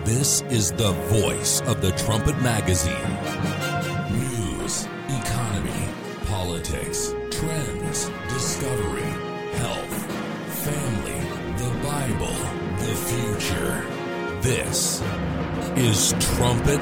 This is the voice of the Trumpet Magazine. News, economy, politics, trends, discovery, health, family, the Bible, the future. This is Trumpet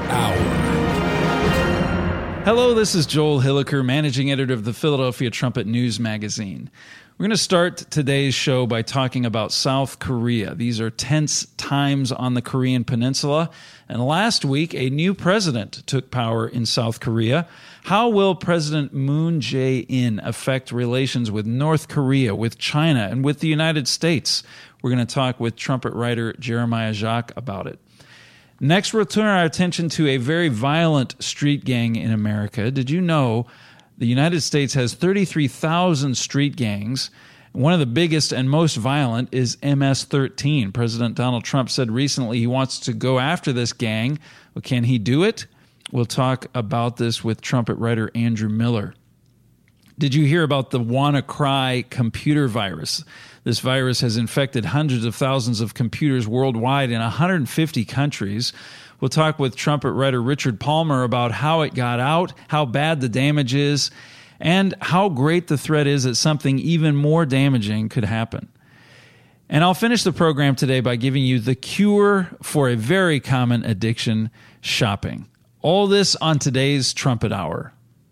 Hour. Hello, this is Joel Hilliker, managing editor of the Philadelphia Trumpet News Magazine. We're going to start today's show by talking about South Korea. These are tense times on the Korean Peninsula. And last week, a new president took power in South Korea. How will President Moon Jae-in affect relations with North Korea, with China, and with the United States? We're going to talk with trumpet writer Jeremiah Jacques about it. Next, we'll turn our attention to a very violent street gang in America. Did you know the United States has 33,000 street gangs? One of the biggest and most violent is MS-13. President Donald Trump said recently he wants to go after this gang. Well, can he do it? We'll talk about this with trumpet writer Andrew Miller. Did you hear about the WannaCry computer virus? This virus has infected hundreds of thousands of computers worldwide in 150 countries. We'll talk with trumpet writer Richard Palmer about how it got out, how bad the damage is, and how great the threat is that something even more damaging could happen. And I'll finish the program today by giving you the cure for a very common addiction, shopping. All this on today's Trumpet Hour.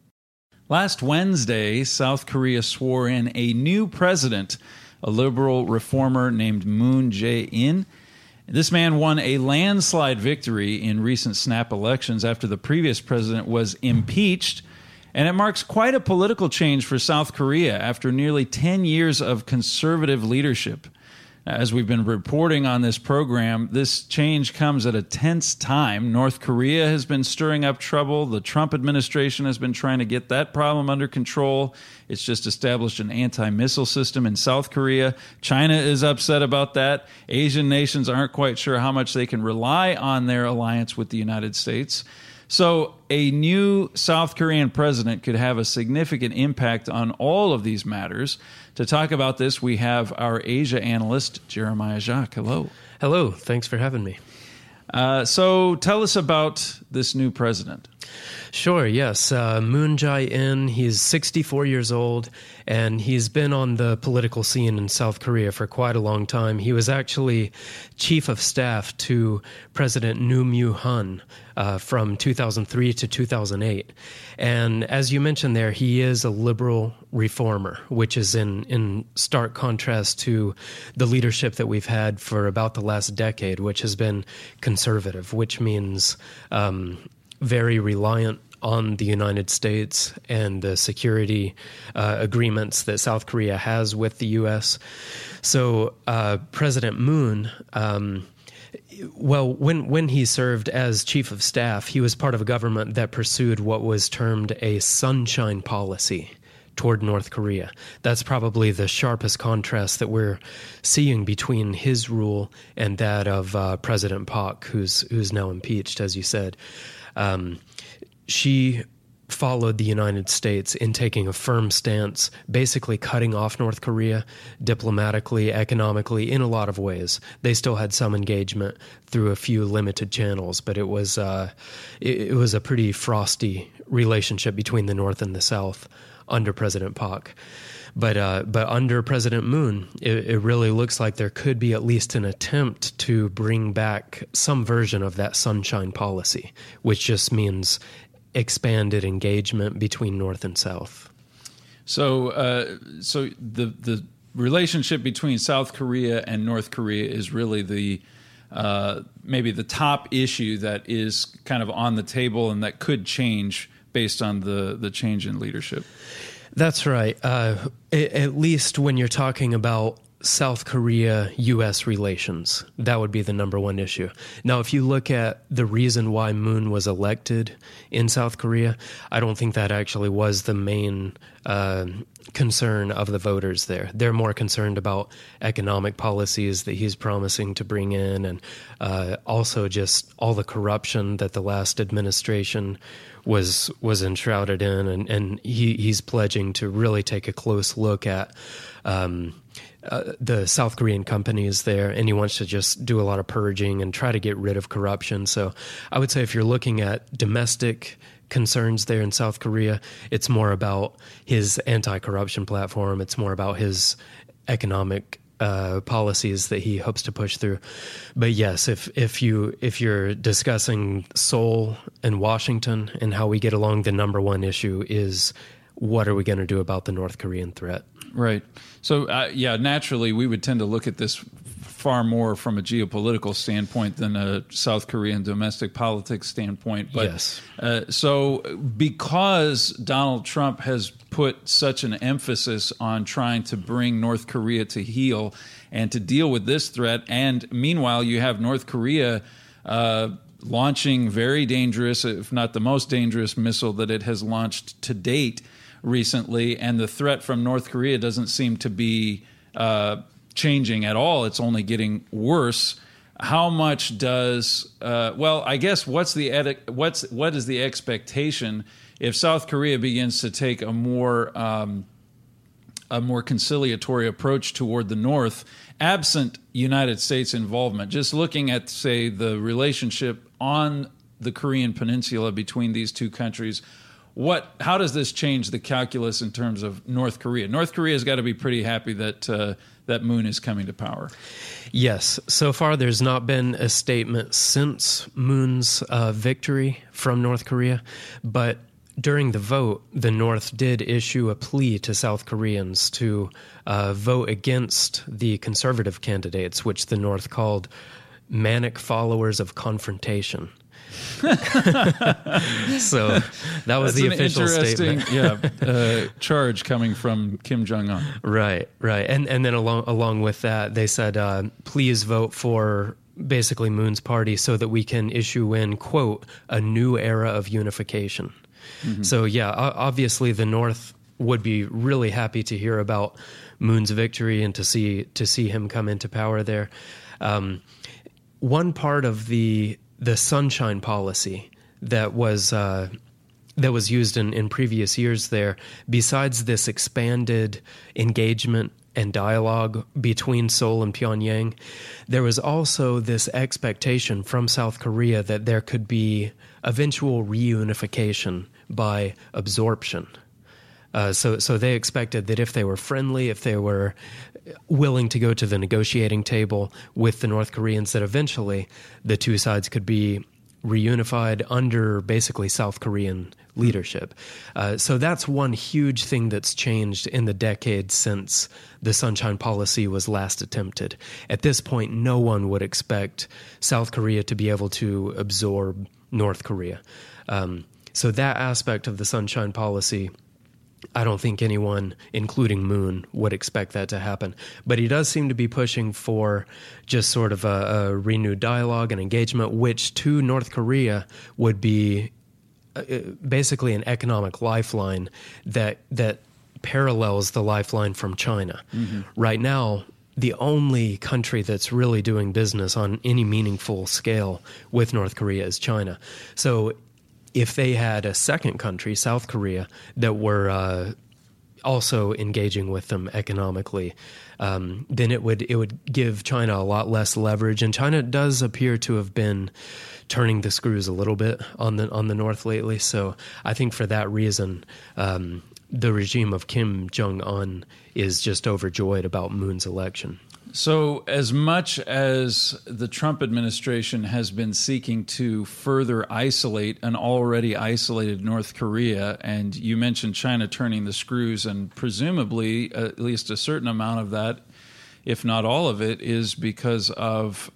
Last Wednesday, South Korea swore in a new president, a liberal reformer named Moon Jae-in. This man won a landslide victory in recent snap elections after the previous president was impeached, and it marks quite a political change for South Korea after nearly 10 years of conservative leadership. As we've been reporting on this program, this change comes at a tense time. North Korea has been stirring up trouble. The Trump administration has been trying to get that problem under control. It's just established an anti-missile system in South Korea. China is upset about that. Asian nations aren't quite sure how much they can rely on their alliance with the United States. So a new South Korean president could have a significant impact on all of these matters. To talk about this, we have our Asia analyst, Jeremiah Jacques. Hello. Hello. Thanks for having me. So tell us about this new president. Sure, yes. Moon Jae-in, he's 64 years old, and he's been on the political scene in South Korea for quite a long time. He was actually chief of staff to President Roh Moo-hyun from 2003 to 2008. And as you mentioned there, he is a liberal reformer, which is in stark contrast to the leadership that we've had for about the last decade, which has been conservative, which means very reliant on the United States and the security agreements that South Korea has with the U.S. So President Moon, when he served as chief of staff, he was part of a government that pursued what was termed a sunshine policy toward North Korea. That's probably the sharpest contrast that we're seeing between his rule and that of President Park, who's now impeached, as you said. She followed the United States in taking a firm stance, basically cutting off North Korea diplomatically, economically, in a lot of ways. They still had some engagement through a few limited channels, but it was a pretty frosty relationship between the North and the South under President Park. But under President Moon, it really looks like there could be at least an attempt to bring back some version of that sunshine policy, which just means expanded engagement between North and South. So the relationship between South Korea and North Korea is really the maybe the top issue that is kind of on the table and that could change based on the change in leadership. That's right. At least when you're talking about South Korea-U.S. relations, that would be the number one issue. Now, if you look at the reason why Moon was elected in South Korea, I don't think that actually was the main concern of the voters there. They're more concerned about economic policies that he's promising to bring in, and also just all the corruption that the last administration was enshrouded in, and he's pledging to really take a close look at the South Korean companies there, and he wants to just do a lot of purging and try to get rid of corruption. So I would say if you're looking at domestic concerns there in South Korea, it's more about his anti-corruption platform. It's more about his economic policies that he hopes to push through. But yes, if you're discussing Seoul and Washington and how we get along, the number one issue is what are we going to do about the North Korean threat? Right. So, naturally, we would tend to look at this far more from a geopolitical standpoint than a South Korean domestic politics standpoint. But, yes. So because Donald Trump has put such an emphasis on trying to bring North Korea to heel and to deal with this threat, and meanwhile you have North Korea launching very dangerous, if not the most dangerous missile that it has launched to date recently, and the threat from North Korea doesn't seem to be changing at all. It's only getting worse. How much does I guess what is the expectation if South Korea begins to take a more conciliatory approach toward the North, absent United States involvement? Just looking at, say, the relationship on the Korean Peninsula between these two countries, how does this change the calculus in terms of North Korea? North Korea's got to be pretty happy that that Moon is coming to power. Yes. So far, there's not been a statement since Moon's victory from North Korea, but during the vote, the North did issue a plea to South Koreans to vote against the conservative candidates, which the North called manic followers of confrontation. So that was the official statement. Charge coming from Kim Jong-un. Right. And then along with that, they said, please vote for basically Moon's party so that we can issue in, quote, a new era of unification. Mm-hmm. So, obviously the North would be really happy to hear about Moon's victory and to see him come into power there. One part of the Sunshine Policy that was used in previous years there, besides this expanded engagement and dialogue between Seoul and Pyongyang, there was also this expectation from South Korea that there could be eventual reunification by absorption. So they expected that if they were friendly, if they were willing to go to the negotiating table with the North Koreans, that eventually the two sides could be reunified under basically South Korean leadership. So that's one huge thing that's changed in the decades since the Sunshine Policy was last attempted. At this point, no one would expect South Korea to be able to absorb North Korea. So that aspect of the Sunshine Policy, I don't think anyone, including Moon, would expect that to happen. But he does seem to be pushing for just sort of a renewed dialogue and engagement, which to North Korea would be basically an economic lifeline that parallels the lifeline from China. Mm-hmm. Right now, the only country that's really doing business on any meaningful scale with North Korea is China. So if they had a second country, South Korea, that were also engaging with them economically, then it would give China a lot less leverage. And China does appear to have been turning the screws a little bit on the North lately. So I think for that reason, the regime of Kim Jong-un is just overjoyed about Moon's election. So as much as the Trump administration has been seeking to further isolate an already isolated North Korea, and you mentioned China turning the screws, and presumably at least a certain amount of that, if not all of it, is because of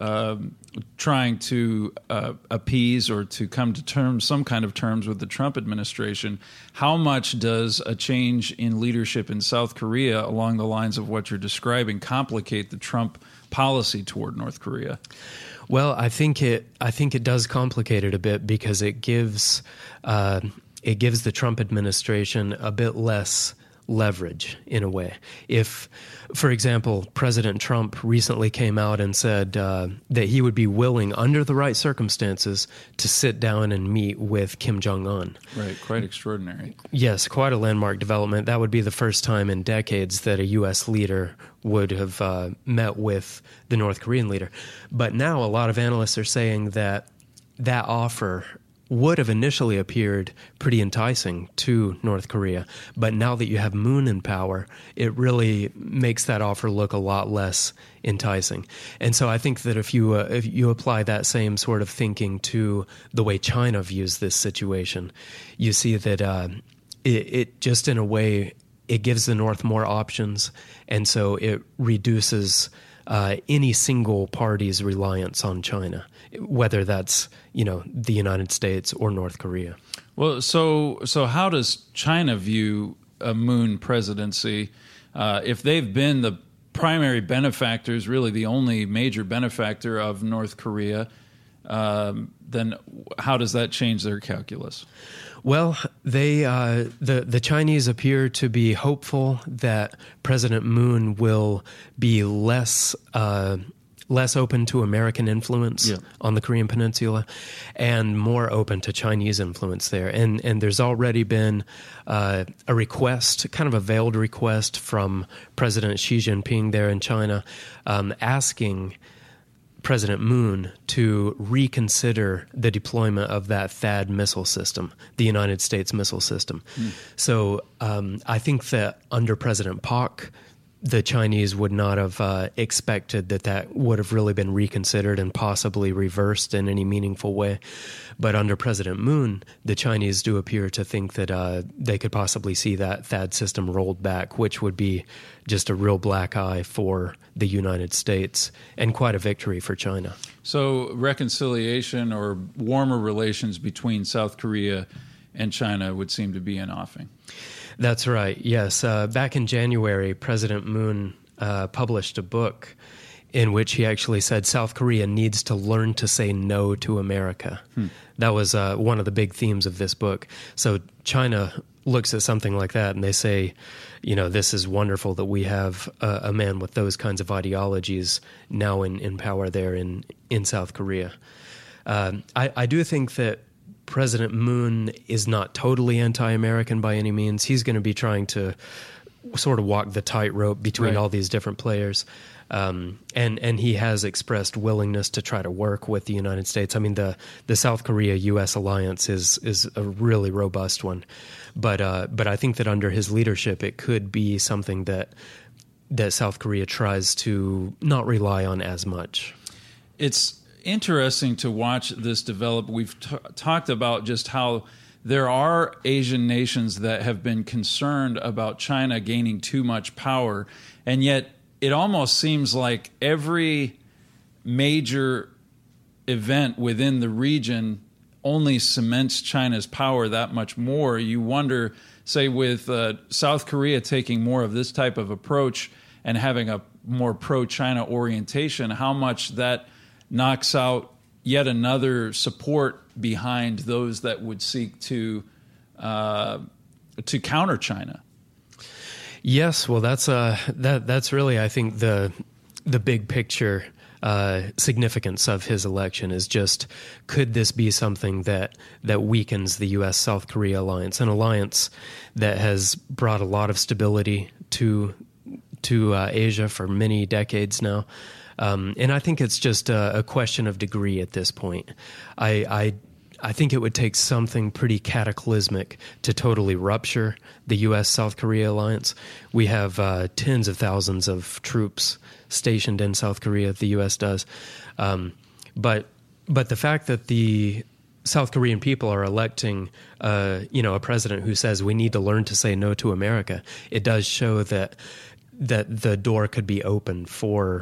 trying to appease or to come to some kind of terms with the Trump administration. How much does a change in leadership in South Korea along the lines of what you're describing complicate the Trump policy toward North Korea? Well, I think it does complicate it a bit because it gives the Trump administration a bit less leverage in a way. If, for example, President Trump recently came out and said that he would be willing, under the right circumstances, to sit down and meet with Kim Jong-un. Right, quite extraordinary. Yes, quite a landmark development. That would be the first time in decades that a U.S. leader would have met with the North Korean leader. But now a lot of analysts are saying that that offer would have initially appeared pretty enticing to North Korea. But now that you have Moon in power, it really makes that offer look a lot less enticing. And so I think that if you apply that same sort of thinking to the way China views this situation, you see that it just in a way, it gives the North more options, and so it reduces any single party's reliance on China, whether that's the United States or North Korea. Well, so how does China view a Moon presidency? If they've been the primary benefactors, really the only major benefactor of North Korea, then how does that change their calculus? Well, the Chinese appear to be hopeful that President Moon will be less open to American influence on the Korean Peninsula and more open to Chinese influence there. And there's already been a request, kind of a veiled request from President Xi Jinping there in China, asking President Moon to reconsider the deployment of that THAAD missile system, the United States missile system. So I think that under President Park, the Chinese would not have expected that would have really been reconsidered and possibly reversed in any meaningful way. But under President Moon, the Chinese do appear to think that they could possibly see that THAAD system rolled back, which would be just a real black eye for the United States and quite a victory for China. So reconciliation or warmer relations between South Korea and China would seem to be in offing. That's right, yes. Back in January, President Moon published a book in which he actually said South Korea needs to learn to say no to America. That was one of the big themes of this book. So China looks at something like that and they say, this is wonderful that we have a man with those kinds of ideologies now in power there in South Korea. I do think that President Moon is not totally anti-American by any means. He's going to be trying to sort of walk the tightrope between all these different players. And he has expressed willingness to try to work with the United States. I mean, the South Korea-U.S. alliance is a really robust one. But I think that under his leadership, it could be something that South Korea tries to not rely on as much. It's interesting to watch this develop. We've talked about just how there are Asian nations that have been concerned about China gaining too much power, and yet it almost seems like every major event within the region only cements China's power that much more. You wonder, say, with South Korea taking more of this type of approach and having a more pro-China orientation, how much that knocks out yet another support behind those that would seek to counter China. Yes, well, that's really, I think, the big picture significance of his election is just, could this be something that weakens the U.S.-South Korea alliance, an alliance that has brought a lot of stability to Asia for many decades now. And I think it's just a question of degree at this point. I think it would take something pretty cataclysmic to totally rupture the U.S.-South Korea alliance. We have tens of thousands of troops stationed in South Korea, the U.S. does. But the fact that the South Korean people are electing a president who says we need to learn to say no to America, it does show that the door could be open for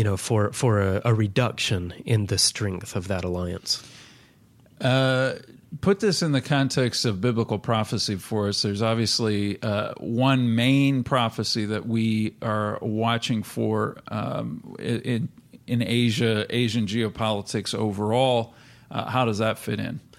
a reduction in the strength of that alliance. Put this in the context of biblical prophecy for us. There's obviously one main prophecy that we are watching for in Asia, Asian geopolitics overall. How does that fit in?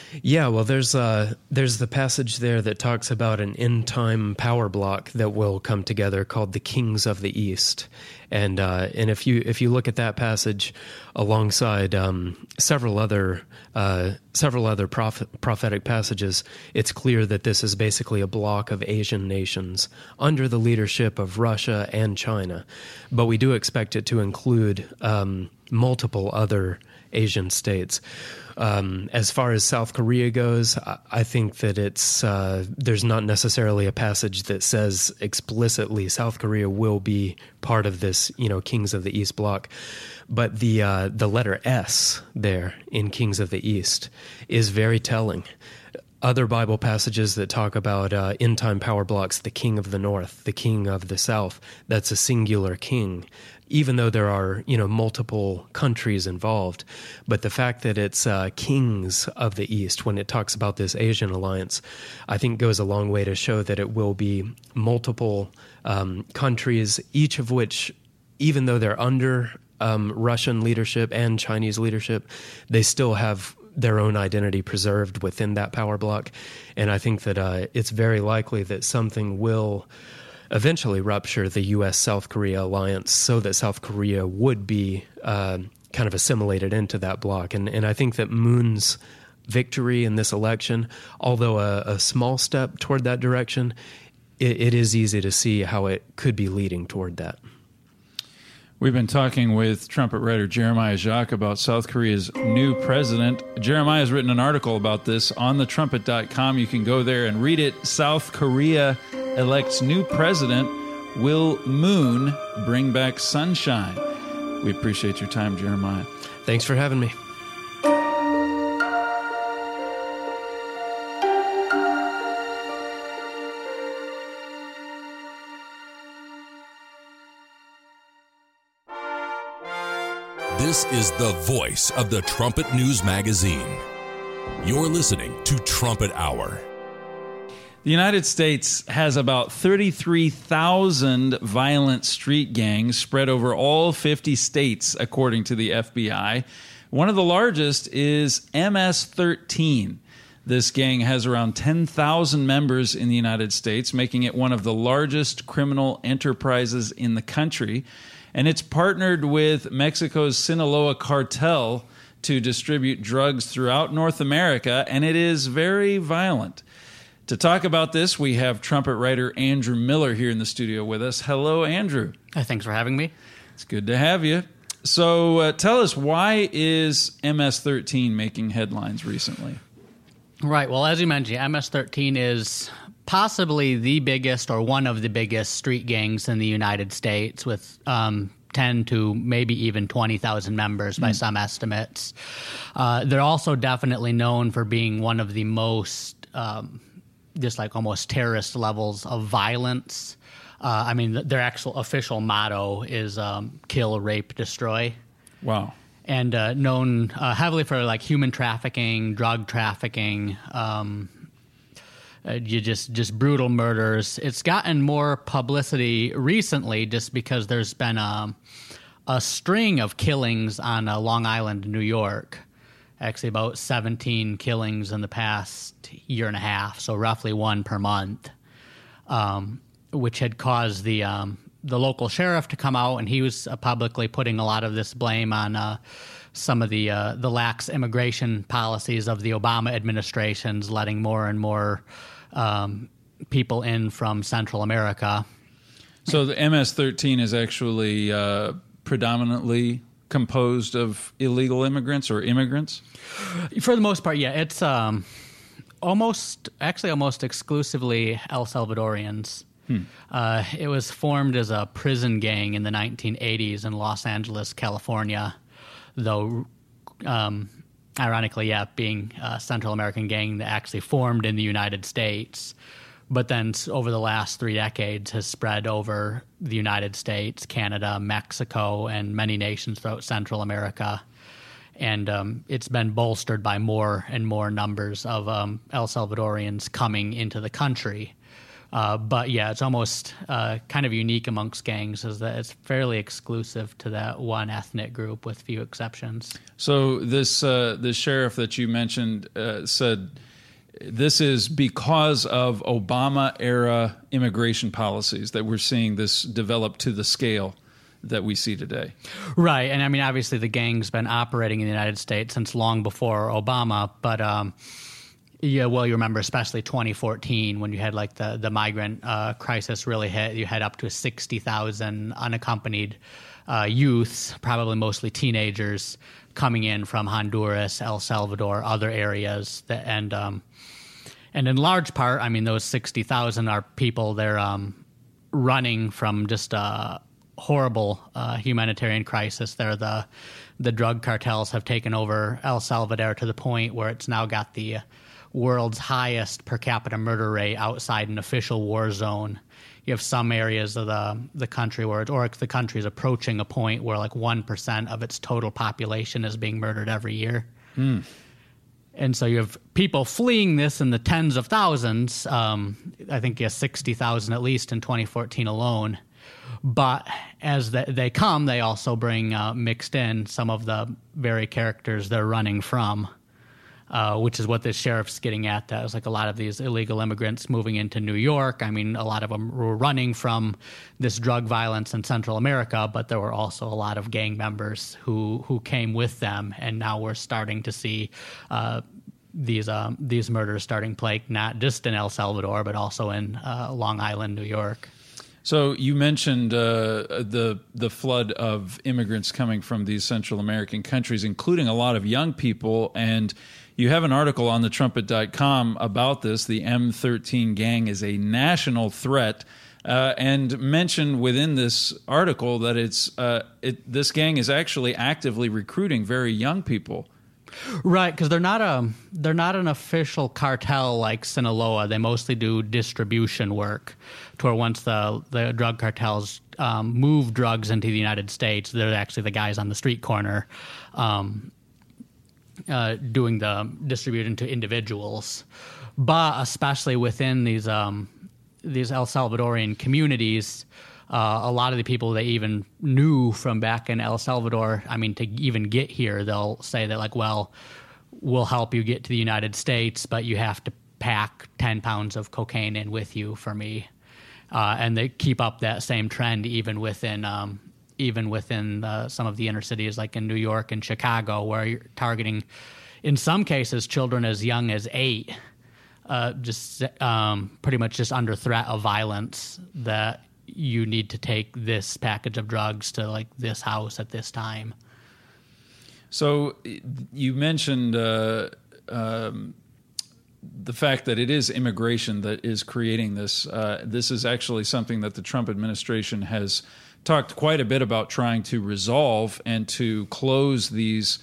Yeah, well, there's the passage there that talks about an end-time power block that will come together called the Kings of the East, and if you look at that passage alongside several other prophetic passages, it's clear that this is basically a block of Asian nations under the leadership of Russia and China, but we do expect it to include multiple other Asian states. As far as South Korea goes, I think that there's not necessarily a passage that says explicitly South Korea will be part of this, Kings of the East bloc. But the letter S there in Kings of the East is very telling. Other Bible passages that talk about end-time power blocks, the king of the north, the king of the south, that's a singular king, even though there are, multiple countries involved. But the fact that it's kings of the east, when it talks about this Asian alliance, I think goes a long way to show that it will be multiple countries, each of which, even though they're under Russian leadership and Chinese leadership, they still have their own identity preserved within that power block. And I think that it's very likely that something will eventually rupture the U.S.-South Korea alliance so that South Korea would be kind of assimilated into that bloc. And I think that Moon's victory in this election, although a small step toward that direction, it is easy to see how it could be leading toward that. We've been talking with trumpet writer Jeremiah Jacques about South Korea's new president. Jeremiah has written an article about this on thetrumpet.com. You can go there and read it. South Korea elects new president. Will Moon bring back sunshine? We appreciate your time, Jeremiah. Thanks for having me. This is the voice of the Trumpet News Magazine. You're listening to Trumpet Hour. The United States has about 33,000 violent street gangs spread over all 50 states, according to the FBI. One of the largest is MS-13. This gang has around 10,000 members in the United States, making it one of the largest criminal enterprises in the country. And it's partnered with Mexico's Sinaloa cartel to distribute drugs throughout North America, and it is very violent. To talk about this, we have trumpet writer Andrew Miller here in the studio with us. Hello, Andrew. Thanks for having me. It's good to have you. So tell us, why is MS-13 making headlines recently? Right. Well, as you mentioned, MS-13 is possibly the biggest or one of the biggest street gangs in the United States, with 10 to maybe even 20,000 members by some estimates. They're also definitely known for being one of the most just like almost terrorist levels of violence. I mean, their actual official motto is kill, rape, destroy. Wow. And known heavily for like human trafficking, drug trafficking, just brutal murders. It's gotten more publicity recently just because there's been a string of killings on Long Island, New York. Actually, about 17 killings in the past year and a half, so roughly one per month, which had caused the local sheriff to come out, and he was publicly putting a lot of this blame on some of the lax immigration policies of the Obama administrations, letting more and more people in from Central America. So the MS-13 is actually predominantly composed of illegal immigrants or immigrants? For the most part, yeah. It's almost exclusively El Salvadorians. It was formed as a prison gang in the 1980s in Los Angeles, California, though ironically, being a Central American gang that actually formed in the United States, but then over the last 3 decades has spread over the United States, Canada, Mexico, and many nations throughout Central America. And it's been bolstered by more and more numbers of El Salvadorians coming into the country, But yeah, it's almost kind of unique amongst gangs is that it's fairly exclusive to that one ethnic group with few exceptions. So this sheriff that you mentioned said this is because of Obama-era immigration policies that we're seeing this develop to the scale that we see today. Right. And I mean, obviously the gang's been operating in the United States since long before Obama, but yeah, well, you remember especially 2014 when you had like the migrant crisis really hit. You had up to 60,000 unaccompanied youths, probably mostly teenagers, coming in from Honduras, El Salvador, other areas. And in large part, I mean, those 60,000 are people, they're running from just a horrible humanitarian crisis. The drug cartels have taken over El Salvador to the point where it's now got the world's highest per capita murder rate outside an official war zone. You have some areas of the country where the country is approaching a point where like 1% of its total population is being murdered every year. And so you have people fleeing this in the tens of thousands. I think 60,000 at least in 2014 alone. But as they come, they also bring mixed in some of the very characters they're running from, which is what this sheriff's getting at. That was like a lot of these illegal immigrants moving into New York. I mean, a lot of them were running from this drug violence in Central America, but there were also a lot of gang members who came with them. And now we're starting to see these murders starting place, not just in El Salvador, but also in Long Island, New York. So you mentioned the flood of immigrants coming from these Central American countries, including a lot of young people, and you have an article on thetrumpet.com about this. The M13 gang is a national threat, and mention within this article that this gang is actually actively recruiting very young people. Right, because they're not an official cartel like Sinaloa. They mostly do distribution work. To where once the drug cartels move drugs into the United States, they're actually the guys on the street corner doing the distributing to individuals. But especially within these El Salvadorian communities, a lot of the people they even knew from back in El Salvador, I mean, to even get here, they'll say that, like, well, we'll help you get to the United States, but you have to pack 10 pounds of cocaine in with you for me. And they keep up that same trend even within some of the inner cities, like in New York and Chicago, where you're targeting, in some cases, children as young as 8, just pretty much just under threat of violence that you need to take this package of drugs to like this house at this time. So you mentioned the fact that it is immigration that is creating this. This is actually something that the Trump administration has talked quite a bit about trying to resolve and to close these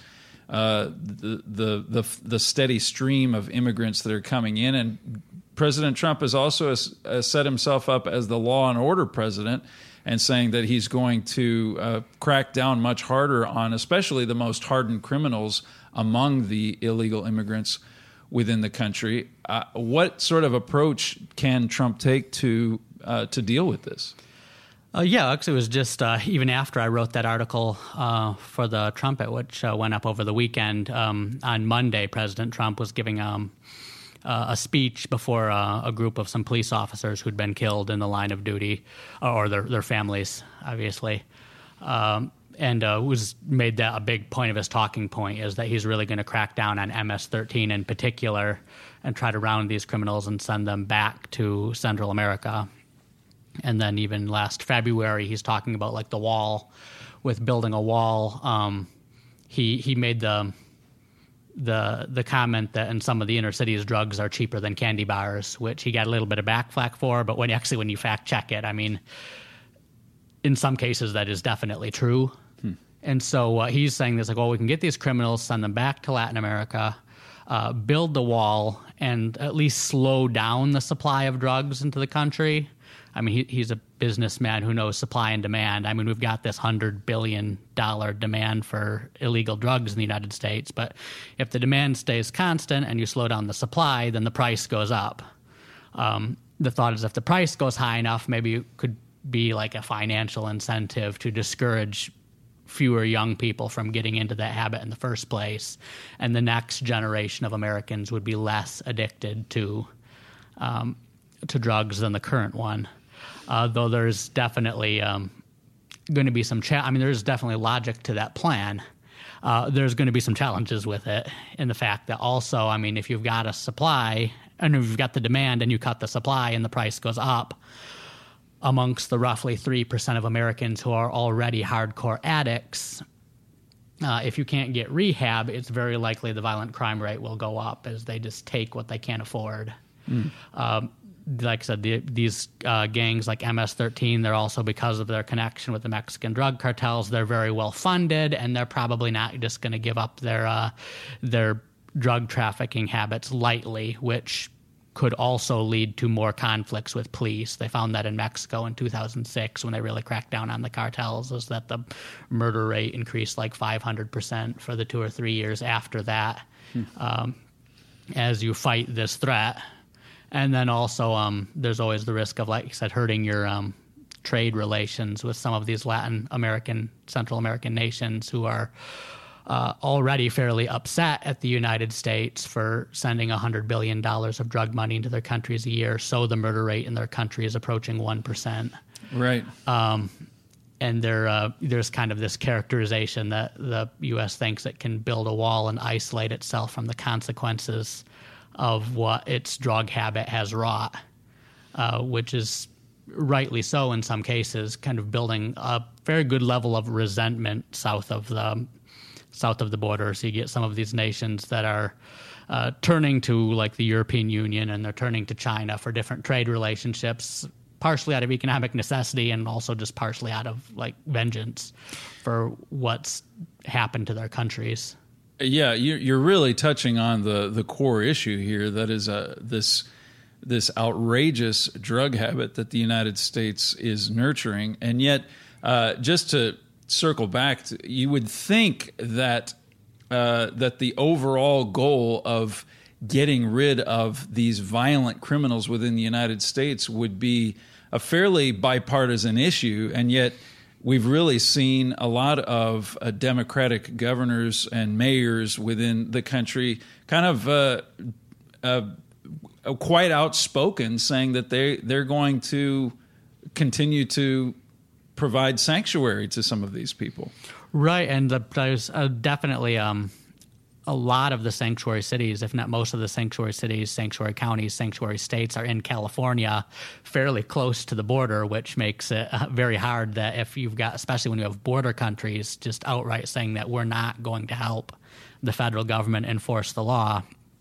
the steady stream of immigrants that are coming in. And President Trump has also set himself up as the law and order president, and saying that he's going to crack down much harder on especially the most hardened criminals among the illegal immigrants within the country. What sort of approach can Trump take to deal with this? Yeah, actually, it was just even after I wrote that article for the Trumpet, which went up over the weekend. On Monday, President Trump was giving a speech before a group of some police officers who'd been killed in the line of duty, or their families, obviously. And was made that a big point of his talking point, is that he's really going to crack down on MS-13 in particular and try to round these criminals and send them back to Central America. And then even last February, he's talking about like the wall, with building a wall. He made the comment that in some of the inner cities, drugs are cheaper than candy bars, which he got a little bit of backflack for. But when you fact check it, I mean, in some cases that is definitely true. And so he's saying this, like, well, we can get these criminals, send them back to Latin America, build the wall, and at least slow down the supply of drugs into the country. I mean, he's a businessman who knows supply and demand. I mean, we've got this $100 billion demand for illegal drugs in the United States. But if the demand stays constant and you slow down the supply, then the price goes up. the thought is if the price goes high enough, maybe it could be like a financial incentive to discourage fewer young people from getting into that habit in the first place, and the next generation of Americans would be less addicted to drugs than the current one. Though there's definitely going to be some there's definitely logic to that plan. There's going to be some challenges with it, in the fact that also, if you've got a supply and if you've got the demand and you cut the supply and the price goes up, amongst the roughly 3% of Americans who are already hardcore addicts, if you can't get rehab, it's very likely the violent crime rate will go up as they just take what they can't afford. Like I said, these gangs like MS-13, they're also, because of their connection with the Mexican drug cartels, they're very well funded, and they're probably not just going to give up their drug trafficking habits lightly, which could also lead to more conflicts with police. They found that in Mexico in 2006 when they really cracked down on the cartels, is that the murder rate increased like 500% for the 2 or 3 years after that, as you fight this threat. And then also there's always the risk of, like you said, hurting your trade relations with some of these Latin American, Central American nations who are already fairly upset at the United States for sending $100 billion of drug money into their countries a year. So the murder rate in their country is approaching 1%. Right. And there's kind of this characterization that the U.S. thinks it can build a wall and isolate itself from the consequences of what its drug habit has wrought, which is rightly so in some cases, kind of building a very good level of resentment south of the border. So you get some of these nations that are turning to like the European Union, and they're turning to China for different trade relationships, partially out of economic necessity and also just partially out of like vengeance for what's happened to their countries. Yeah, you're really touching on the core issue here. That is this outrageous drug habit that the United States is nurturing, and yet just to circle back, you would think that that the overall goal of getting rid of these violent criminals within the United States would be a fairly bipartisan issue, and yet we've really seen a lot of Democratic governors and mayors within the country kind of quite outspoken, saying that they're going to continue to provide sanctuary to some of these people. Right, and there's definitely a lot of the sanctuary cities, if not most of the sanctuary cities, sanctuary counties, sanctuary states are in California, fairly close to the border, which makes it very hard that if you've got, especially when you have border countries, just outright saying that we're not going to help the federal government enforce the law.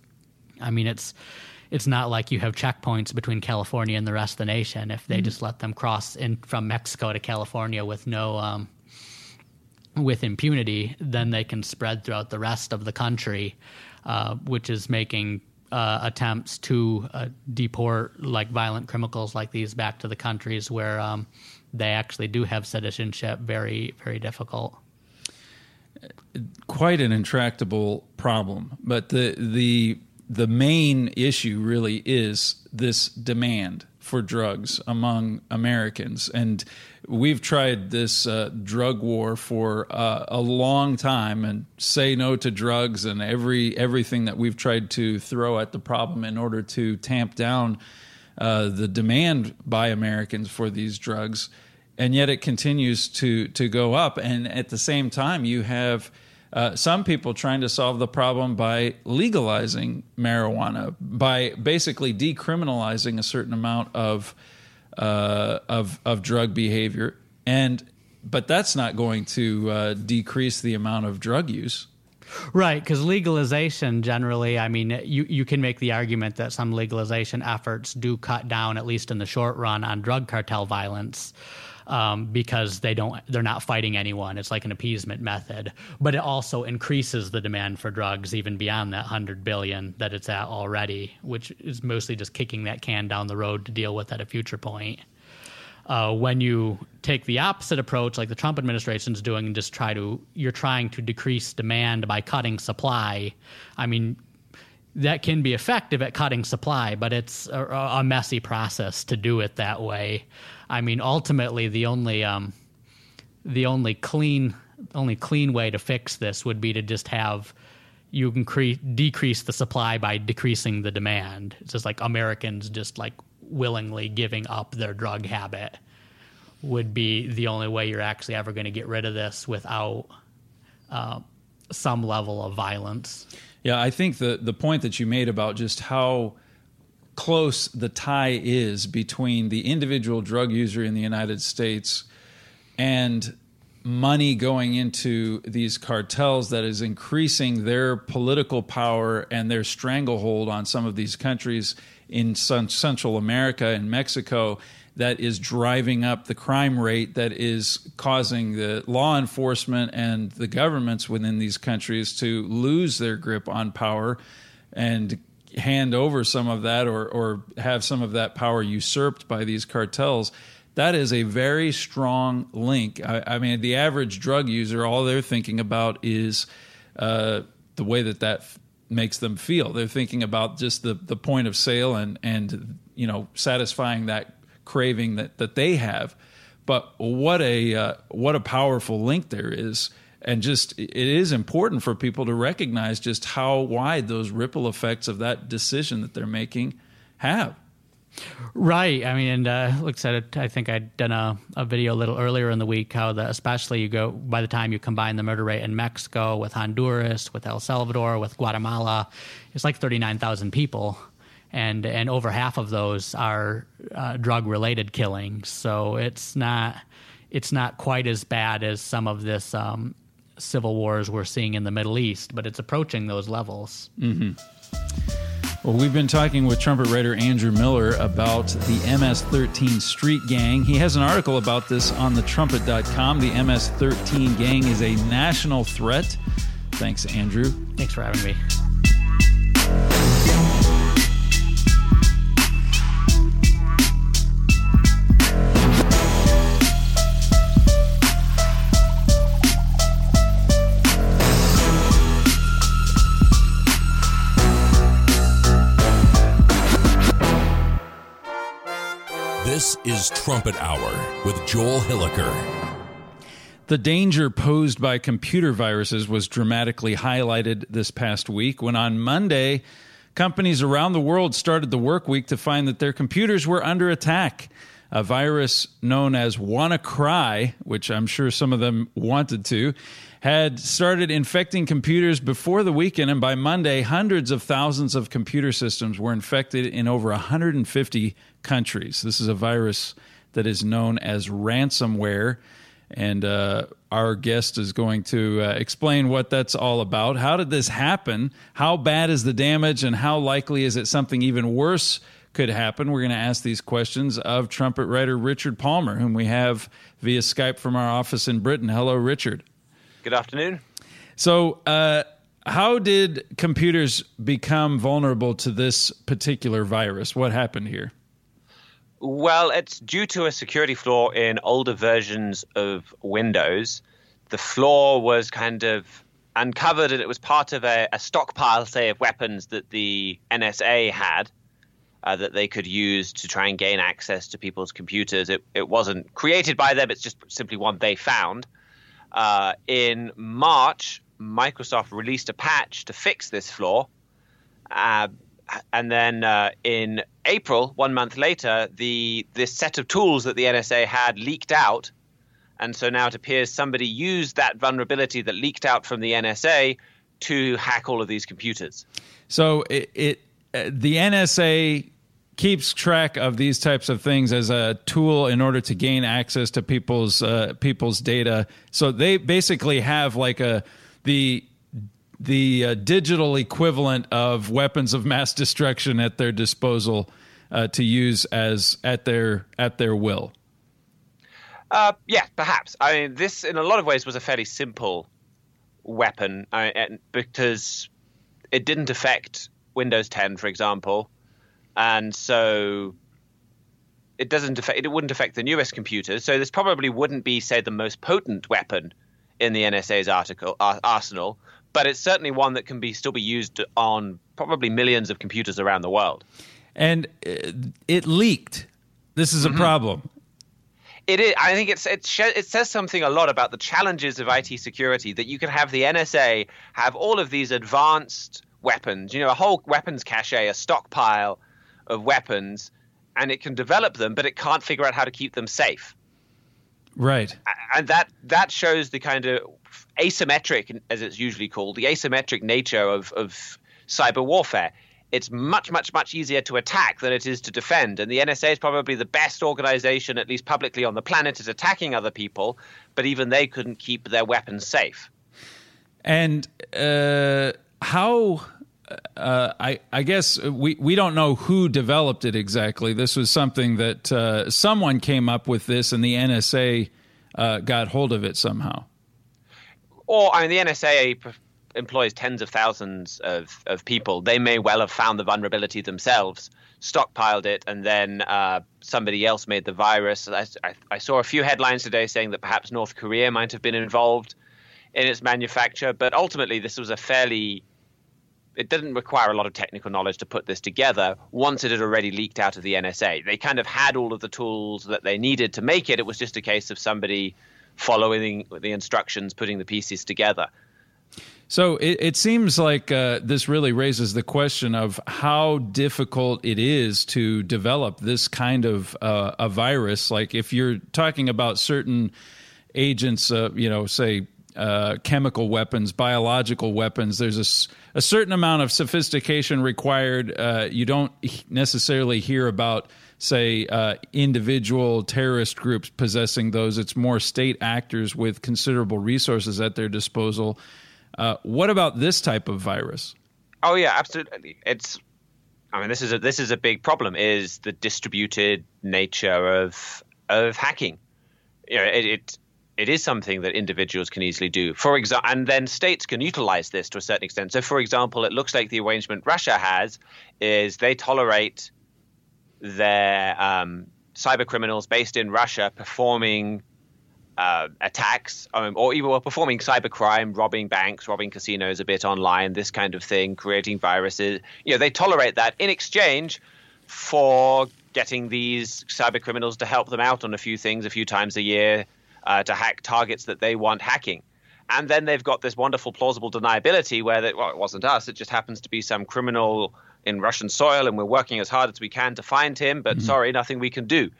It's not like you have checkpoints between California and the rest of the nation. If they just let them cross in from Mexico to California with no with impunity, then they can spread throughout the rest of the country, which is making attempts to deport like violent criminals like these back to the countries where they actually do have citizenship very, very difficult. Quite an intractable problem, but the main issue really is this demand for drugs among Americans. And we've tried this drug war for a long time, and say no to drugs and everything that we've tried to throw at the problem in order to tamp down the demand by Americans for these drugs. And yet it continues to go up. And at the same time, you have some people trying to solve the problem by legalizing marijuana, by basically decriminalizing a certain amount of drug behavior, but that's not going to decrease the amount of drug use. Right, because legalization generally, you can make the argument that some legalization efforts do cut down, at least in the short run, on drug cartel violence. Because they're not fighting anyone. It's like an appeasement method, but it also increases the demand for drugs even beyond that $100 billion that it's at already, which is mostly just kicking that can down the road to deal with at a future point. When you take the opposite approach, like the Trump administration's doing, and you're trying to decrease demand by cutting supply. that can be effective at cutting supply, but it's a messy process to do it that way. I mean, ultimately, the only clean way to fix this would be to just have you can decrease the supply by decreasing the demand. It's just like Americans just like willingly giving up their drug habit would be the only way you're actually ever going to get rid of this without some level of violence. Yeah, I think the point that you made about just how close the tie is between the individual drug user in the United States and money going into these cartels that is increasing their political power and their stranglehold on some of these countries in Central America and Mexico, that is driving up the crime rate, that is causing the law enforcement and the governments within these countries to lose their grip on power and hand over some of that or have some of that power usurped by these cartels. That is a very strong link. I mean, the average drug user, all they're thinking about is the way that makes them feel. They're thinking about just the point of sale and satisfying that craving that they have. But what a powerful link there is. And just it is important for people to recognize just how wide those ripple effects of that decision that they're making have. Right. I mean, and like I said, I think I'd done a video a little earlier in the week how especially by the time you combine the murder rate in Mexico with Honduras, with El Salvador, with Guatemala, it's like 39,000 people. And over half of those are drug-related killings. So it's not quite as bad as some of this civil wars we're seeing in the Middle East, but it's approaching those levels. Mm-hmm. Well, we've been talking with trumpet writer Andrew Miller about the MS-13 Street Gang. He has an article about this on thetrumpet.com. The MS-13 gang is a national threat. Thanks, Andrew. Thanks for having me. This is Trumpet Hour with Joel Hilliker. The danger posed by computer viruses was dramatically highlighted this past week when on Monday, companies around the world started the work week to find that their computers were under attack. A virus known as WannaCry, which I'm sure some of them wanted to, had started infecting computers before the weekend, and by Monday, hundreds of thousands of computer systems were infected in over 150 countries. This is a virus that is known as ransomware, and our guest is going to explain what that's all about. How did this happen? How bad is the damage, and how likely is it something even worse could happen? We're going to ask these questions of trumpet writer Richard Palmer, whom we have via Skype from our office in Britain. Hello, Richard. Good afternoon. So how did computers become vulnerable to this particular virus? What happened here? Well, it's due to a security flaw in older versions of Windows. The flaw was kind of uncovered, and it was part of a stockpile, say, of weapons that the NSA had that they could use to try and gain access to people's computers. It wasn't created by them. It's just simply one they found. In March, Microsoft released a patch to fix this flaw. And then in April, 1 month later, this set of tools that the NSA had leaked out. And so now it appears somebody used that vulnerability that leaked out from the NSA to hack all of these computers. So the NSA keeps track of these types of things as a tool in order to gain access to people's data. So they basically have like the digital equivalent of weapons of mass destruction at their disposal to use as at their will. Yeah, perhaps. I mean, this in a lot of ways was a fairly simple weapon because it didn't affect Windows 10, for example. And so it wouldn't affect the newest computers. So this probably wouldn't be, say, the most potent weapon in the NSA's arsenal, but it's certainly one that can still be used on probably millions of computers around the world. And it leaked. This is a problem. It is. I think it says something a lot about the challenges of IT security, that you can have the NSA have all of these advanced weapons, a whole weapons cache, a stockpile of weapons, and it can develop them, but it can't figure out how to keep them safe. Right. And that shows the kind of asymmetric, as it's usually called, the asymmetric nature of cyber warfare. It's much, much, much easier to attack than it is to defend. And the NSA is probably the best organization, at least publicly on the planet, at attacking other people. But even they couldn't keep their weapons safe. And how, I guess we don't know who developed it exactly. This was something that someone came up with this, and the NSA got hold of it somehow. Or, the NSA employs tens of thousands of people. They may well have found the vulnerability themselves, stockpiled it, and then somebody else made the virus. I saw a few headlines today saying that perhaps North Korea might have been involved in its manufacture, but ultimately this was it didn't require a lot of technical knowledge to put this together once it had already leaked out of the NSA. They kind of had all of the tools that they needed to make it. It was just a case of somebody following the instructions, putting the pieces together. So it seems like this really raises the question of how difficult it is to develop this kind of a virus. Like if you're talking about certain agents, say chemical weapons, biological weapons, there's a certain amount of sophistication required. You don't necessarily hear about, say, individual terrorist groups possessing those. It's more state actors with considerable resources at their disposal. What about this type of virus? Oh yeah, absolutely. This is a big problem, is the distributed nature of hacking. It is something that individuals can easily do. For example, and then states can utilize this to a certain extent. So, for example, it looks like the arrangement Russia has is they tolerate their cyber criminals based in Russia performing attacks, or even performing cybercrime, robbing banks, robbing casinos a bit online, this kind of thing, creating viruses. They tolerate that in exchange for getting these cyber criminals to help them out on a few things a few times a year to hack targets that they want hacking. And then they've got this wonderful plausible deniability where it wasn't us, it just happens to be some criminal in Russian soil, and we're working as hard as we can to find him, but sorry, nothing we can do.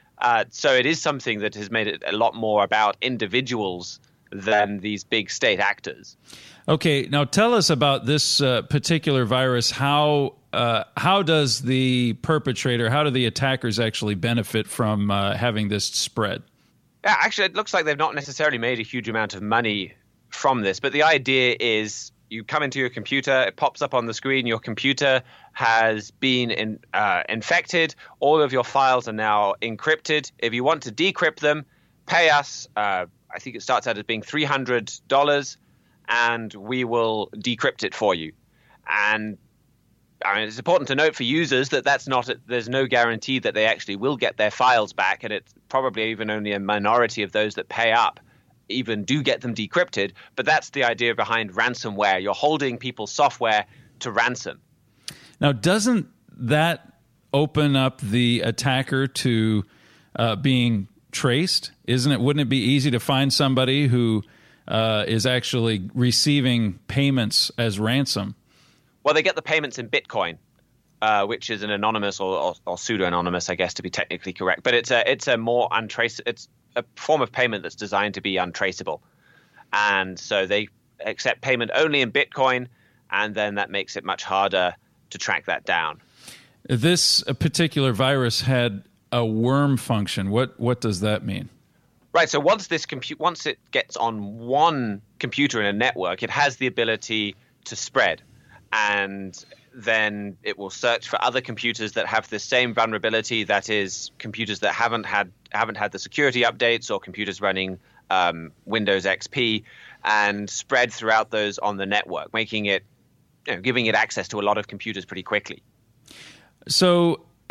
So it is something that has made it a lot more about individuals than these big state actors. Okay, now tell us about this particular virus. How does the perpetrator, how do the attackers actually benefit from having this spread? Yeah, actually, it looks like they've not necessarily made a huge amount of money from this, but the idea is you come into your computer, it pops up on the screen, your computer has been infected, all of your files are now encrypted. If you want to decrypt them, pay us, I think it starts out as being $300, and we will decrypt it for you. And it's important to note for users that there's no guarantee that they actually will get their files back, and it's probably even only a minority of those that pay up even do get them decrypted. But that's the idea behind ransomware. You're holding people's software to ransom. Now, doesn't that open up the attacker to being traced? Wouldn't it be easy to find somebody who is actually receiving payments as ransom? Well, they get the payments in Bitcoin, which is an anonymous or pseudo-anonymous, I guess, to be technically correct. But it's a more untraceable. It's a form of payment that's designed to be untraceable, and so they accept payment only in Bitcoin, and then that makes it much harder to track that down. This particular virus had a worm function. What does that mean? Right. So once it gets on one computer in a network, it has the ability to spread. And then it will search for other computers that have the same vulnerability, that is, computers that haven't had the security updates, or computers running Windows XP, and spread throughout those on the network, making it, giving it access to a lot of computers pretty quickly. So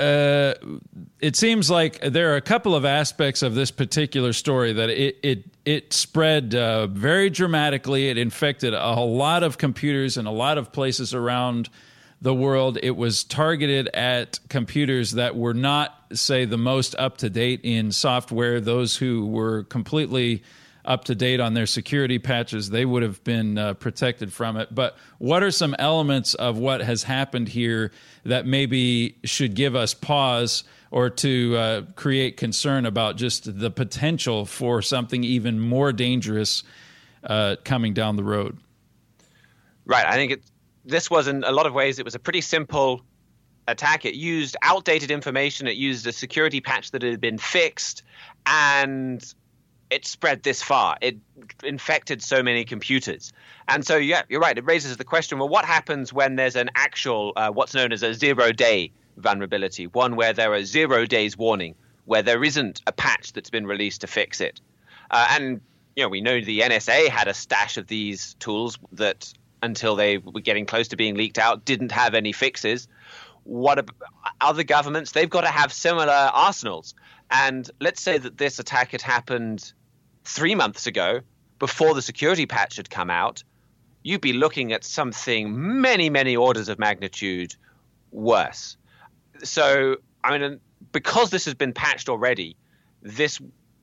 it seems like there are a couple of aspects of this particular story that it spread very dramatically. It infected a lot of computers in a lot of places around the world. It was targeted at computers that were not, say, the most up-to-date in software. Those who were completely up-to-date on their security patches, they would have been protected from it. But what are some elements of what has happened here that maybe should give us pause or to create concern about just the potential for something even more dangerous coming down the road? Right. I think this was, in a lot of ways, it was a pretty simple attack. It used outdated information. It used a security patch that had been fixed, and it spread this far. It infected so many computers. And so, yeah, you're right. It raises the question, well, what happens when there's an actual, what's known as a zero-day vulnerability, one where there are 0 days warning, where there isn't a patch that's been released to fix it? And, we know the NSA had a stash of these tools that, until they were getting close to being leaked out, didn't have any fixes. What about other governments? They've got to have similar arsenals. And let's say that this attack had happened 3 months ago, before the security patch had come out, you'd be looking at something many, many orders of magnitude worse. So, because this has been patched already, this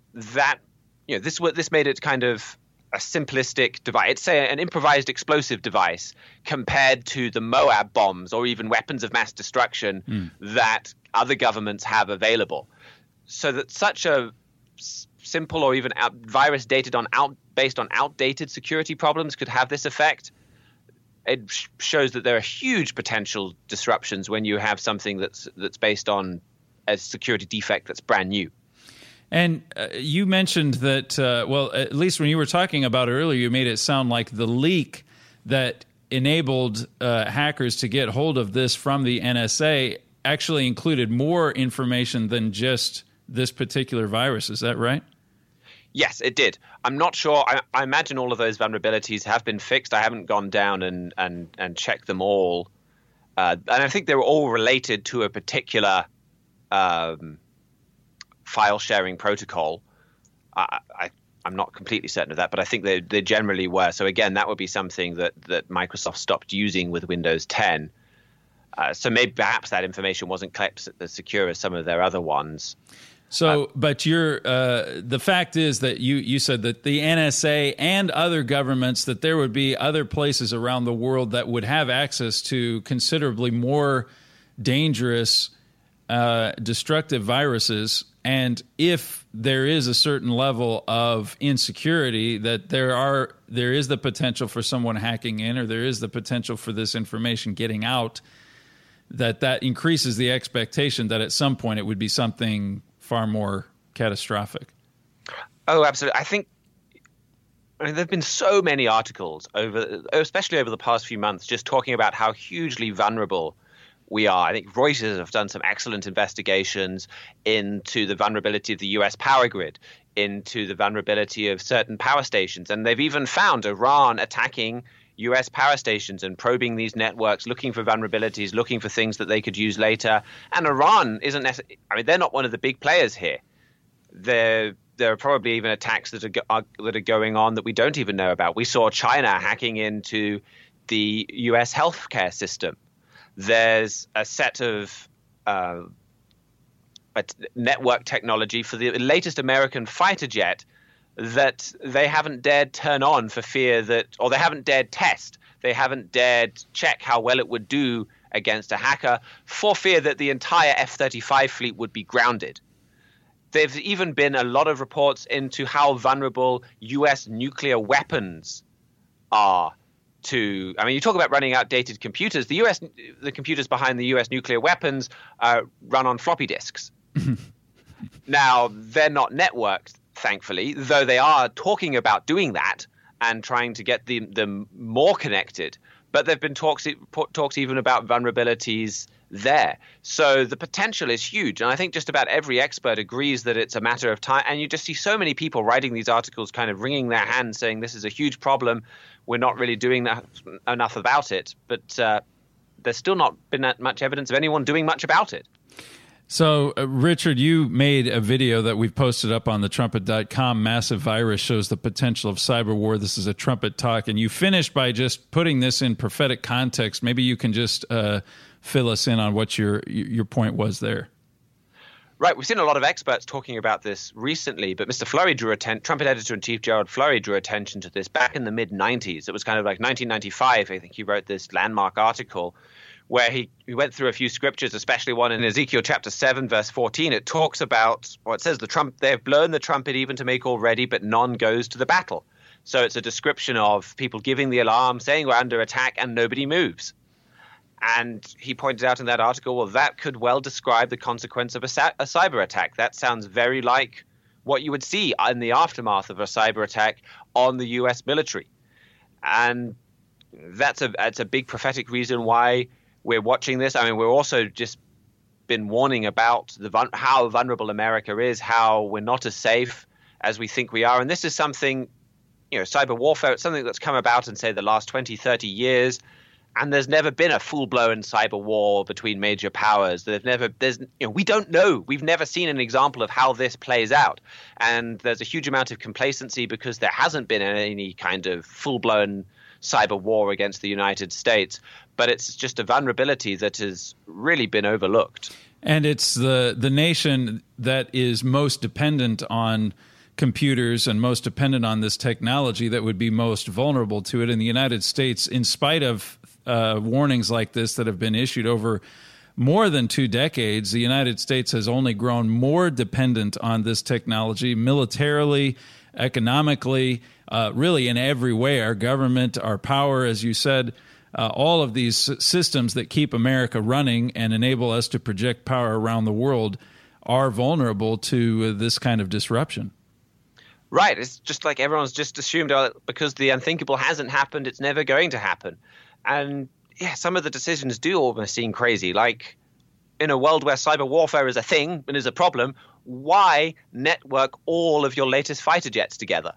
made it kind of a simplistic device. It's an improvised explosive device compared to the Moab bombs or even weapons of mass destruction that other governments have available. So that such a simple or even virus based on outdated security problems could have this effect. It shows that there are huge potential disruptions when you have something that's based on a security defect that's brand new. And you mentioned that, at least when you were talking about it earlier, you made it sound like the leak that enabled hackers to get hold of this from the NSA actually included more information than just this particular virus. Is that right? Yes, it did. I'm not sure. I imagine all of those vulnerabilities have been fixed. I haven't gone down and checked them all. And I think they were all related to a particular file sharing protocol. I'm not completely certain of that, but I think they generally were. So again, that would be something that Microsoft stopped using with Windows 10. So maybe perhaps that information wasn't kept as secure as some of their other ones. So, but the fact is that you said that the NSA and other governments, that there would be other places around the world that would have access to considerably more dangerous, destructive viruses. And if there is a certain level of insecurity, that there is the potential for someone hacking in, or there is the potential for this information getting out, that increases the expectation that at some point it would be something far more catastrophic. Oh, absolutely. There have been so many articles especially over the past few months, just talking about how hugely vulnerable we are. I think Reuters have done some excellent investigations into the vulnerability of the US power grid, into the vulnerability of certain power stations. And they've even found Iran attacking US power stations and probing these networks, looking for vulnerabilities, looking for things that they could use later. And Iran isn't necessarily, they're not one of the big players here. There are probably even attacks that are going on that we don't even know about. We saw China hacking into the US healthcare system. There's a set of network technology for the latest American fighter jet that they haven't dared turn on for fear that, or they haven't dared test. They haven't dared check how well it would do against a hacker for fear that the entire F-35 fleet would be grounded. There's even been a lot of reports into how vulnerable US nuclear weapons are to, you talk about running outdated computers. The computers behind the US nuclear weapons run on floppy disks. Now, they're not networked, thankfully, though they are talking about doing that and trying to get them more connected. But there have been talks even about vulnerabilities there. So the potential is huge. And I think just about every expert agrees that it's a matter of time. And you just see so many people writing these articles kind of wringing their hands saying this is a huge problem. We're not really doing enough about it. But there's still not been that much evidence of anyone doing much about it. So, Richard, you made a video that we've posted up on thetrumpet.com. Massive virus shows the potential of cyber war. This is a Trumpet Talk. And you finished by just putting this in prophetic context. Maybe you can just fill us in on what your point was there. Right. We've seen a lot of experts talking about this recently, but Mr. Flurry Trumpet Editor-in-Chief Gerald Flurry drew attention to this back in the mid-90s. It was kind of like 1995, I think he wrote this landmark article where he went through a few scriptures, especially one in Ezekiel chapter 7, verse 14. It talks about, or it says, they've blown the trumpet even to make all ready, but none goes to the battle. So it's a description of people giving the alarm, saying we're under attack, and nobody moves. And he pointed out in that article, well, that could well describe the consequence of a cyber attack. That sounds very like what you would see in the aftermath of a cyber attack on the U.S. military. And that's a big prophetic reason why we're watching this. I mean, we're also just been warning about how vulnerable America is, how we're not as safe as we think we are. And this is something, cyber warfare, it's something that's come about in, say, the last 20, 30 years. And there's never been a full-blown cyber war between major powers. We don't know. We've never seen an example of how this plays out. And there's a huge amount of complacency because there hasn't been any kind of full-blown cyber war against the United States. But it's just a vulnerability that has really been overlooked. And it's the nation that is most dependent on computers and most dependent on this technology that would be most vulnerable to it. In the United States, in spite of warnings like this that have been issued over more than 2 decades, the United States has only grown more dependent on this technology militarily, economically, really in every way. Our government, our power, as you said, all of these systems that keep America running and enable us to project power around the world are vulnerable to this kind of disruption. Right. It's just like everyone's just assumed because the unthinkable hasn't happened, it's never going to happen. And yeah, some of the decisions do almost seem crazy. Like in a world where cyber warfare is a thing and is a problem, why network all of your latest fighter jets together?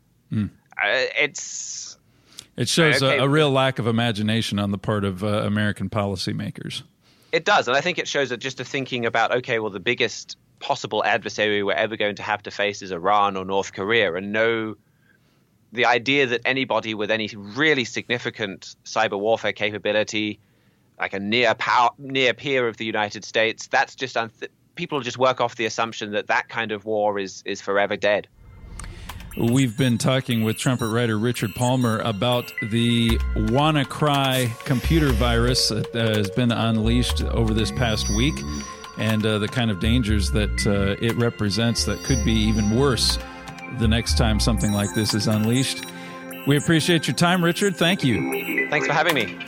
It shows a real lack of imagination on the part of American policymakers. It does. And I think it shows that just thinking about, okay, well, the biggest possible adversary we're ever going to have to face is Iran or North Korea, and the idea that anybody with any really significant cyber warfare capability, like a near peer of the United States, that's just people just work off the assumption that kind of war is forever dead. We've been talking with trumpet writer Richard Palmer about the WannaCry computer virus that has been unleashed over this past week, and the kind of dangers that it represents that could be even worse the next time something like this is unleashed. We appreciate your time, Richard. Thank you. Thanks for having me.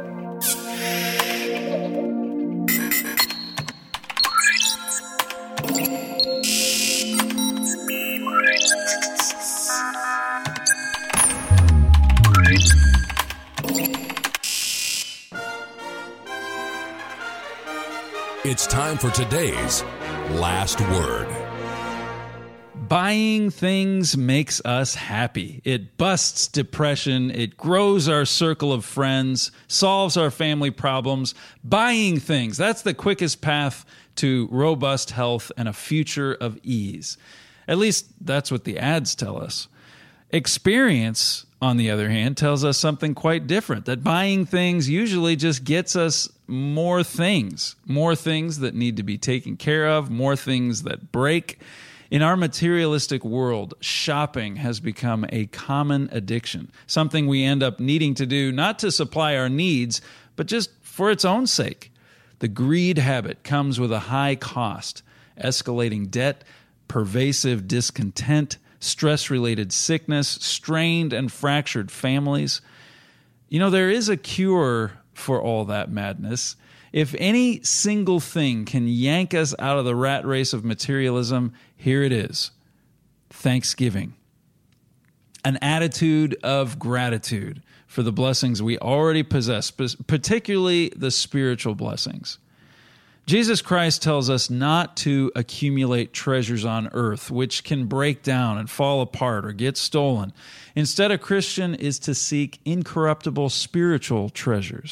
It's time for today's Last Word. Buying things makes us happy. It busts depression. It grows our circle of friends, solves our family problems. Buying things, that's the quickest path to robust health and a future of ease. At least that's what the ads tell us. Experience, on the other hand, tells us something quite different, that buying things usually just gets us more things that need to be taken care of, more things that break. In our materialistic world, shopping has become a common addiction, something we end up needing to do not to supply our needs, but just for its own sake. The greed habit comes with a high cost, escalating debt, pervasive discontent, stress-related sickness, strained and fractured families. There is a cure for all that madness. If any single thing can yank us out of the rat race of materialism, here it is: Thanksgiving. An attitude of gratitude for the blessings we already possess, particularly the spiritual blessings. Jesus Christ tells us not to accumulate treasures on earth, which can break down and fall apart or get stolen. Instead, a Christian is to seek incorruptible spiritual treasures.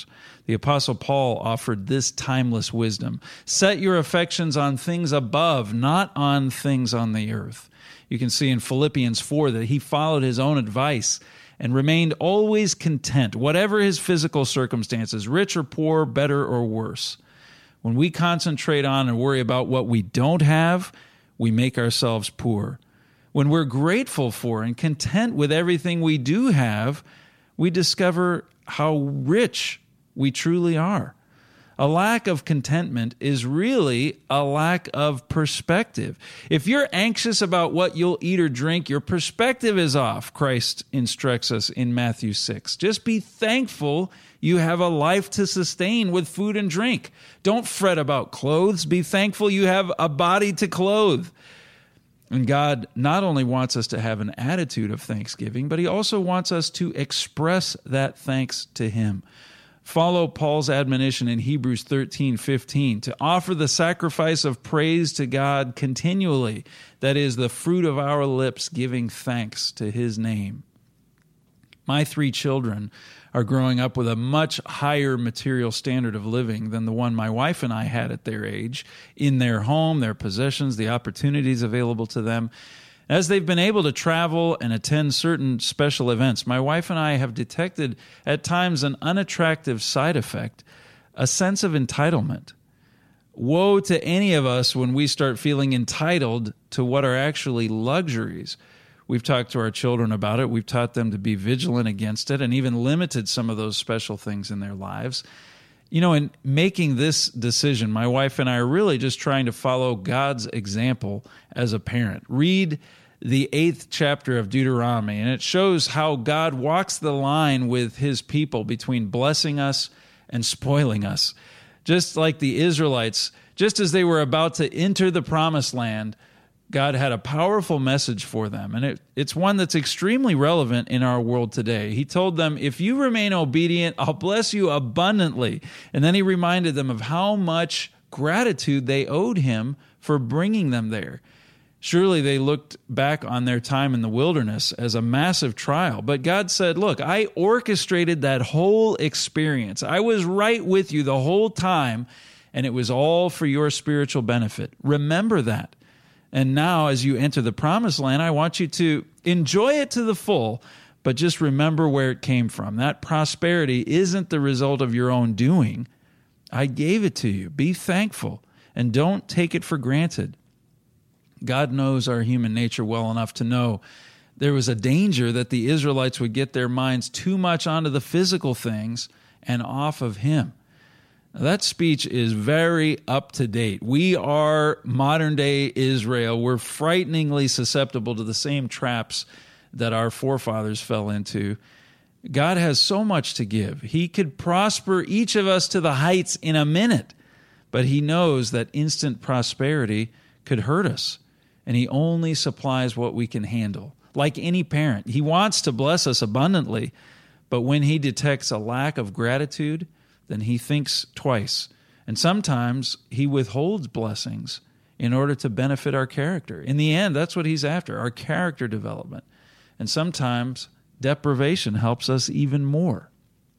The Apostle Paul offered this timeless wisdom. Set your affections on things above, not on things on the earth. You can see in Philippians 4 that he followed his own advice and remained always content, whatever his physical circumstances, rich or poor, better or worse. When we concentrate on and worry about what we don't have, we make ourselves poor. When we're grateful for and content with everything we do have, we discover how rich we truly are. A lack of contentment is really a lack of perspective. If you're anxious about what you'll eat or drink, your perspective is off, Christ instructs us in Matthew 6. Just be thankful you have a life to sustain with food and drink. Don't fret about clothes. Be thankful you have a body to clothe. And God not only wants us to have an attitude of thanksgiving, but he also wants us to express that thanks to him. Follow Paul's admonition in Hebrews 13:15 to offer the sacrifice of praise to God continually. That is the fruit of our lips giving thanks to his name. My 3 children are growing up with a much higher material standard of living than the one my wife and I had at their age, in their home, their possessions, the opportunities available to them. As they've been able to travel and attend certain special events, my wife and I have detected at times an unattractive side effect, a sense of entitlement. Woe to any of us when we start feeling entitled to what are actually luxuries. We've talked to our children about it. We've taught them to be vigilant against it and even limited some of those special things in their lives. You know, in making this decision, my wife and I are really just trying to follow God's example as a parent. Read the 8th chapter of Deuteronomy, and it shows how God walks the line with his people between blessing us and spoiling us. Just like the Israelites, just as they were about to enter the promised land, God had a powerful message for them, and it's one that's extremely relevant in our world today. He told them, if you remain obedient, I'll bless you abundantly. And then he reminded them of how much gratitude they owed him for bringing them there. Surely they looked back on their time in the wilderness as a massive trial, but God said, look, I orchestrated that whole experience. I was right with you the whole time, and it was all for your spiritual benefit. Remember that. And now, as you enter the promised land, I want you to enjoy it to the full, but just remember where it came from. That prosperity isn't the result of your own doing. I gave it to you. Be thankful, and don't take it for granted. God knows our human nature well enough to know there was a danger that the Israelites would get their minds too much onto the physical things and off of him. Now, that speech is very up to date. We are modern day Israel. We're frighteningly susceptible to the same traps that our forefathers fell into. God has so much to give. He could prosper each of us to the heights in a minute, but he knows that instant prosperity could hurt us, and he only supplies what we can handle. Like any parent, he wants to bless us abundantly, but when he detects a lack of gratitude, then he thinks twice. And sometimes he withholds blessings in order to benefit our character. In the end, that's what he's after, our character development. And sometimes deprivation helps us even more.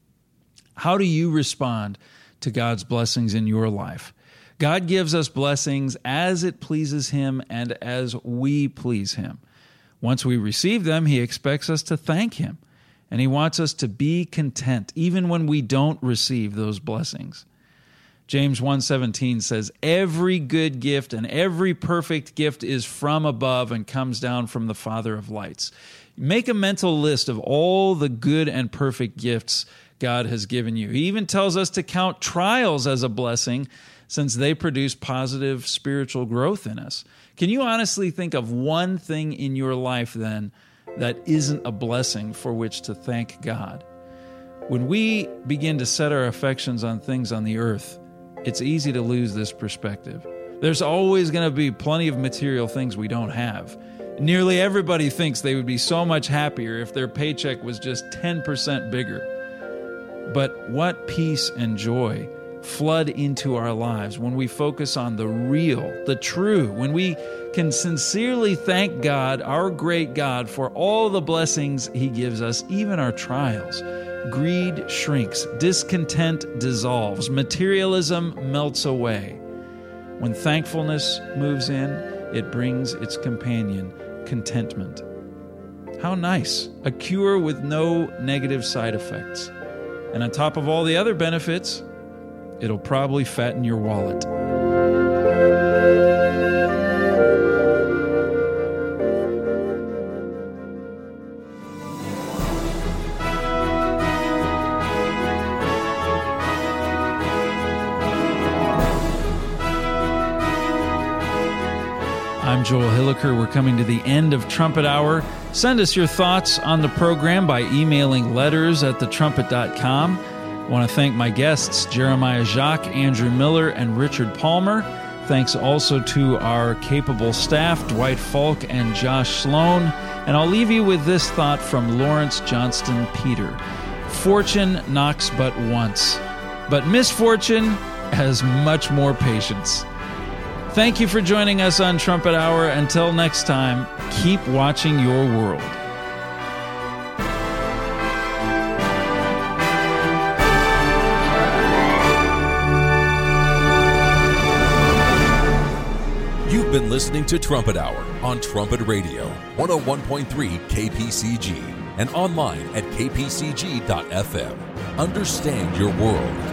How do you respond to God's blessings in your life? God gives us blessings as it pleases him and as we please him. Once we receive them, he expects us to thank him. And he wants us to be content, even when we don't receive those blessings. James 1:17 says, every good gift and every perfect gift is from above and comes down from the Father of lights. Make a mental list of all the good and perfect gifts God has given you. He even tells us to count trials as a blessing, since they produce positive spiritual growth in us. Can you honestly think of one thing in your life then that isn't a blessing for which to thank God? When we begin to set our affections on things on the earth, it's easy to lose this perspective. There's always going to be plenty of material things we don't have. Nearly everybody thinks they would be so much happier if their paycheck was just 10% bigger. But what peace and joy flood into our lives, when we focus on the real, the true, when we can sincerely thank God, our great God, for all the blessings He gives us, even our trials, greed shrinks, discontent dissolves, materialism melts away. When thankfulness moves in, it brings its companion, contentment. How nice. A cure with no negative side effects. And on top of all the other benefits, it'll probably fatten your wallet. I'm Joel Hilliker. We're coming to the end of Trumpet Hour. Send us your thoughts on the program by emailing letters@thetrumpet.com. I want to thank my guests, Jeremiah Jacques, Andrew Miller, and Richard Palmer. Thanks also to our capable staff, Dwight Falk and Josh Sloan. And I'll leave you with this thought from Lawrence Johnston Peter. Fortune knocks but once, but misfortune has much more patience. Thank you for joining us on Trumpet Hour. Until next time, keep watching your world. You've been listening to Trumpet Hour on Trumpet Radio, 101.3 KPCG, and online at kpcg.fm. Understand your world.